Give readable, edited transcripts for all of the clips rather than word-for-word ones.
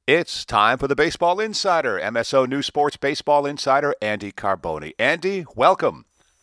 It's time for the Baseball Insider, MSO News Sports Baseball Insider, Andy Carboni. Andy, welcome.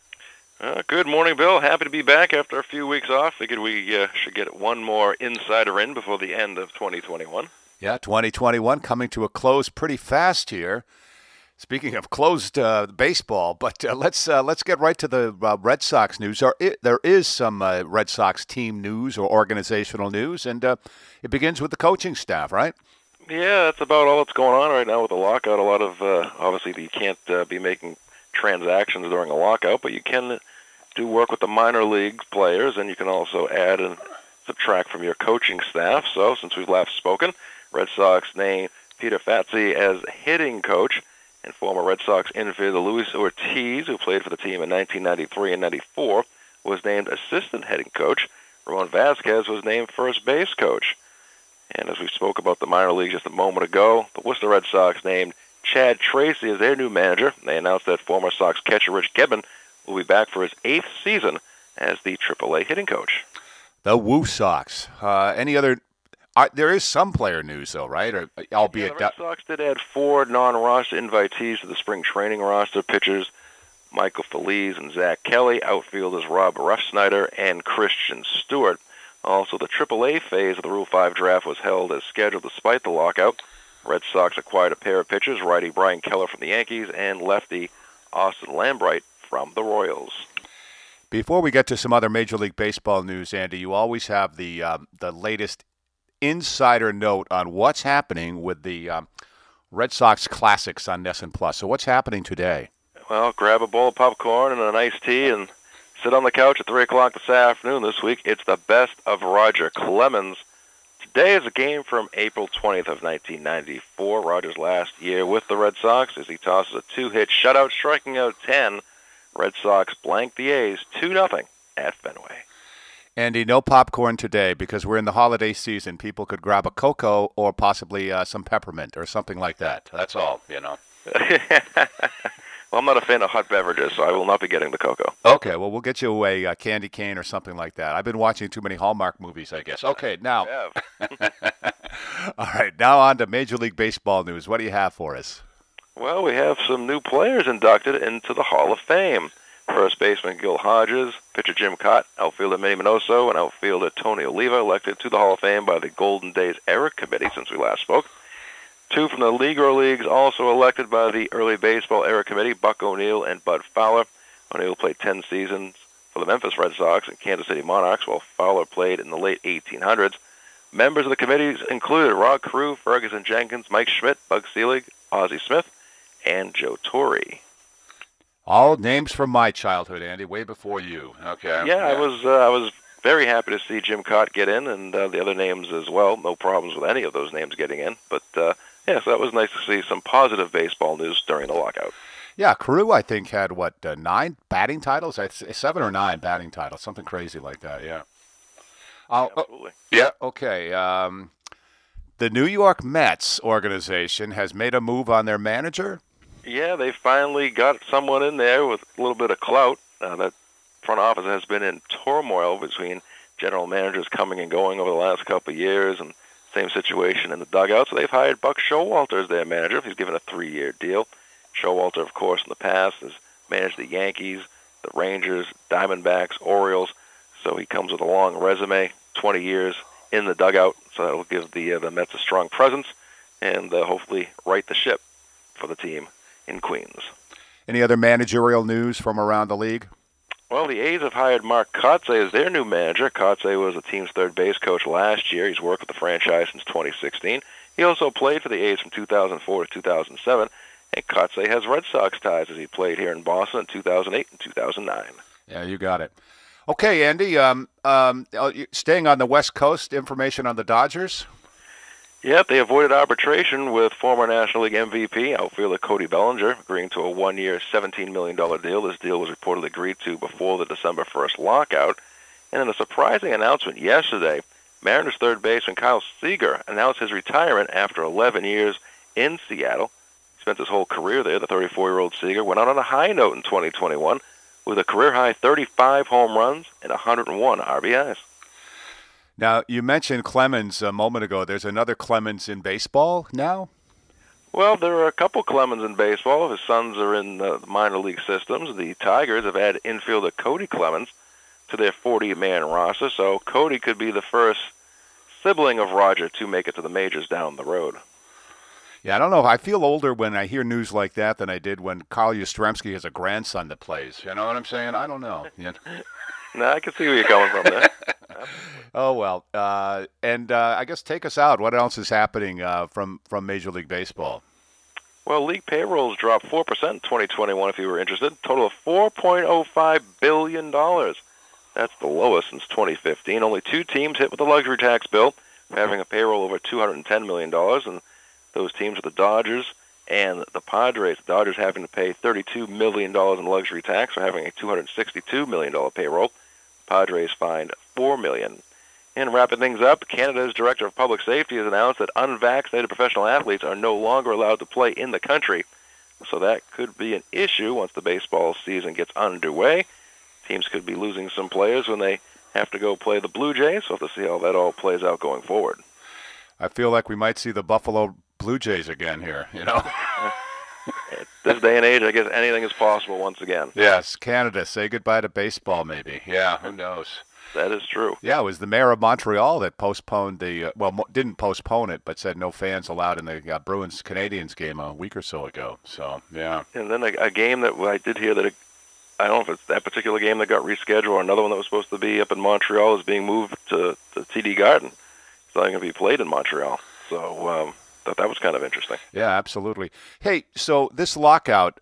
Good morning, Bill. Happy to be back after a few weeks off. Figured we should get one more insider in before the end of 2021. Yeah, 2021 coming to a close pretty fast here. Speaking of closed baseball, but let's get right to the Red Sox news. There is some Red Sox team news or organizational news, and it begins with the coaching staff, right? Yeah, that's about all that's going on right now with the lockout. A lot of, obviously, you can't be making transactions during a lockout, but you can do work with the minor league players, and you can also add and subtract from your coaching staff. So, since we've last spoken, Red Sox named Peter Fatsi as hitting coach, and former Red Sox infielder Luis Ortiz, who played for the team in 1993 and 94, was named assistant hitting coach. Ramon Vasquez was named first base coach. And as we spoke about the minor leagues just a moment ago, the Worcester Red Sox named Chad Tracy as their new manager. They announced that former Sox catcher Rich Gedman will be back for his 8th season as the AAA hitting coach. The Woo Sox. Any other? There is some player news, though, right? Or albeit the Red Sox did add 4 non-roster invitees to the spring training roster: pitchers Michael Feliz and Zach Kelly, outfielders Rob Refsnyder and Christian Stewart. Also, the AAA phase of the Rule 5 draft was held as scheduled despite the lockout. Red Sox acquired a pair of pitchers, righty Brian Keller from the Yankees and lefty Austin Lambright from the Royals. Before we get to some other Major League Baseball news, Andy, you always have the latest insider note on what's happening with the Red Sox Classics on NESN Plus. So what's happening today? Well, grab a bowl of popcorn and an iced tea and sit on the couch at 3 o'clock this afternoon. This week, it's the best of Roger Clemens. Today is a game from April 20th of 1994, Roger's last year with the Red Sox, as he tosses a 2-hit shutout, striking out 10. Red Sox blank the A's 2-0 at Fenway. Andy, no popcorn today because we're in the holiday season. People could grab a cocoa or possibly some peppermint or something like that. That's all, you know. Well, I'm not a fan of hot beverages, so I will not be getting the cocoa. Okay, well, we'll get you a candy cane or something like that. I've been watching too many Hallmark movies, I guess. Okay, now. All right, now on to Major League Baseball news. What do you have for us? Well, we have some new players inducted into the Hall of Fame. First baseman Gil Hodges, pitcher Jim Cott, outfielder Manny Minoso, and outfielder Tony Oliva elected to the Hall of Fame by the Golden Days Era Committee since we last spoke. 2 from the Negro Leagues also elected by the Early Baseball Era Committee, Buck O'Neill and Bud Fowler. O'Neill played 10 seasons for the Memphis Red Sox and Kansas City Monarchs, while Fowler played in the late 1800s. Members of the committees included Rod Carew, Ferguson Jenkins, Mike Schmidt, Bug Selig, Ozzie Smith, and Joe Torre. All names from my childhood, Andy, way before you. Okay. Yeah. I was very happy to see Jim Cott get in, and the other names as well. No problems with any of those names getting in. But, so that was nice to see some positive baseball news during the lockout. Yeah, Carew, I think, had, 9 batting titles? 7 or 9 batting titles, something crazy like that, yeah. Absolutely. Yeah, okay. The New York Mets organization has made a move on their manager. Yeah, they finally got someone in there with a little bit of clout. That front office has been in turmoil between general managers coming and going over the last couple of years, and same situation in the dugout. So they've hired Buck Showalter as their manager. He's given a 3-year deal. Showalter, of course, in the past has managed the Yankees, the Rangers, Diamondbacks, Orioles. So he comes with a long resume, 20 years in the dugout. So that will give the Mets a strong presence and hopefully right the ship for the team in Queens. Any other managerial news from around the league? Well, the A's have hired Mark Kotsay as their new manager. Kotsay was the team's third base coach last year. He's worked with the franchise since 2016. He also played for the A's from 2004 to 2007, and Kotsay has Red Sox ties as he played here in Boston in 2008 and 2009. Yeah, you got it. Okay, Andy, staying on the West Coast, information on the Dodgers? Yep, they avoided arbitration with former National League MVP, outfielder Cody Bellinger, agreeing to a 1-year, $17 million deal. This deal was reportedly agreed to before the December 1st lockout. And in a surprising announcement yesterday, Mariners third baseman Kyle Seager announced his retirement after 11 years in Seattle. He spent his whole career there. The 34-year-old Seager went out on a high note in 2021 with a career-high 35 home runs and 101 RBIs. Now, you mentioned Clemens a moment ago. There's another Clemens in baseball now? Well, there are a couple Clemens in baseball. His sons are in the minor league systems. The Tigers have added infielder Cody Clemens to their 40-man roster, so Cody could be the first sibling of Roger to make it to the majors down the road. Yeah, I don't know. I feel older when I hear news like that than I did when Carl Yastrzemski has a grandson that plays. You know what I'm saying? I don't know. No, I can see where you're coming from there. Oh, well. And I guess take us out. What else is happening from Major League Baseball? Well, league payrolls dropped 4% in 2021, if you were interested. Total of $4.05 billion. That's the lowest since 2015. Only 2 teams hit with the luxury tax bill, having a payroll over $210 million, and those teams are the Dodgers and the Padres. The Dodgers having to pay $32 million in luxury tax for having a $262 million payroll. Padres fined $4 million. And wrapping things up, Canada's Director of Public Safety has announced that unvaccinated professional athletes are no longer allowed to play in the country. So that could be an issue once the baseball season gets underway. Teams could be losing some players when they have to go play the Blue Jays. So we'll have to see how that all plays out going forward. I feel like we might see the Buffalo Blue Jays again here, you know. At this day and age, I guess anything is possible once again. Yes, Canada, say goodbye to baseball maybe. Yeah, who knows? That is true. Yeah, it was the mayor of Montreal that postponed the, didn't postpone it, but said no fans allowed in the Bruins-Canadiens game a week or so ago. So, yeah. And then a game that I did hear that, I don't know if it's that particular game that got rescheduled or another one that was supposed to be up in Montreal is being moved to TD Garden. It's not going to be played in Montreal. So thought that was kind of interesting. Yeah, absolutely. Hey, so this lockout,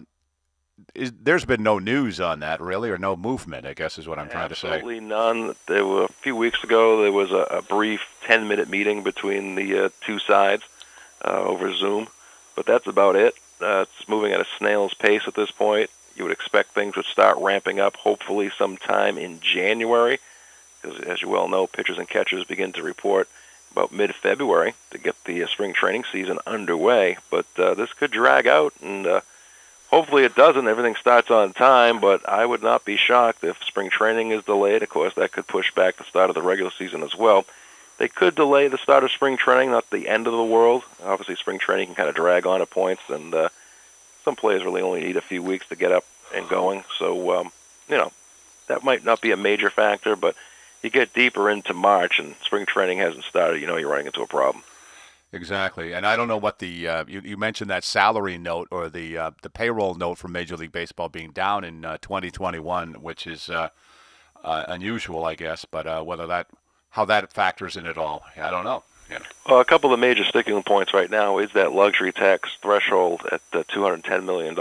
there's been no news on that, really, or no movement, I guess is what I'm trying to say. Absolutely none. There were a few weeks ago, there was a brief 10-minute meeting between the two sides over Zoom, but that's about it. It's moving at a snail's pace at this point. You would expect things would start ramping up, hopefully sometime in January, because as you well know, pitchers and catchers begin to report about mid-February to get the spring training season underway. But this could drag out, and hopefully it doesn't. Everything starts on time, but I would not be shocked if spring training is delayed. Of course, that could push back the start of the regular season as well. They could delay the start of spring training, not the end of the world. Obviously, spring training can kind of drag on at points, and some players really only need a few weeks to get up and going. So, that might not be a major factor, but you get deeper into March and spring training hasn't started, you're running into a problem. Exactly, and I don't know what the you mentioned that salary note or the payroll note from Major League Baseball being down in 2021, which is unusual, I guess. But how that factors in at all, I don't know. Well, a couple of major sticking points right now is that luxury tax threshold at $210 million.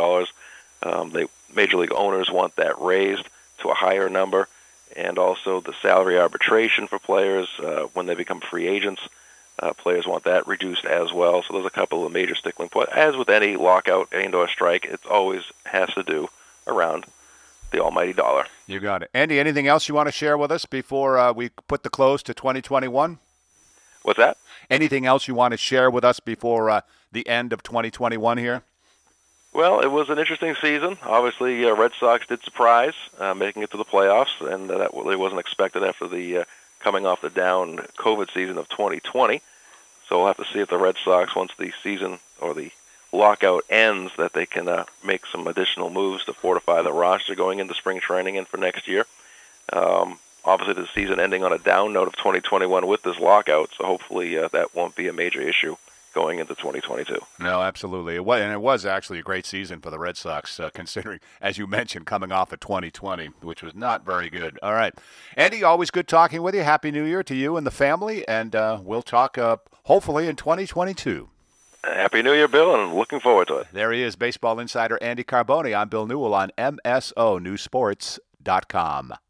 Major League owners want that raised to a higher number, and also the salary arbitration for players when they become free agents. Players want that reduced as well. So there's a couple of major sticking points. As with any lockout and/or strike, it always has to do around the almighty dollar. You got it. Andy, anything else you want to share with us before we put the close to 2021? What's that? Anything else you want to share with us before the end of 2021 here? Well, it was an interesting season. Obviously, Red Sox did surprise, making it to the playoffs, and that really wasn't expected after the coming off the down COVID season of 2020. So we'll have to see if the Red Sox, once the season or the lockout ends, that they can make some additional moves to fortify the roster going into spring training and for next year. Obviously, the season ending on a down note of 2021 with this lockout, so hopefully that won't be a major issue going into 2022. No, absolutely. It was actually a great season for the Red Sox, considering, as you mentioned, coming off of 2020, which was not very good. All right. Andy, always good talking with you. Happy New Year to you and the family, and we'll talk hopefully in 2022. Happy New Year, Bill, and looking forward to it. There he is, baseball insider Andy Carboni. I'm Bill Newell on MSONewsports.com.